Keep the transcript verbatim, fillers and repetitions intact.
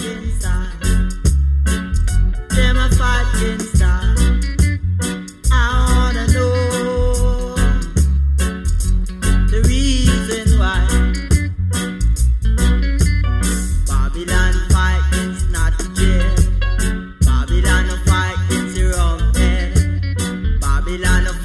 fighting star. Them a fighting star. I wanna know the reason why. Babylon fighting's not jail. Babylon no fighting's wrong head. Babylon no